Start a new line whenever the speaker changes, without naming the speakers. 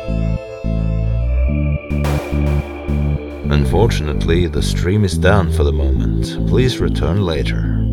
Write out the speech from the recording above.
Unfortunately, the stream is down for the moment. Please return later.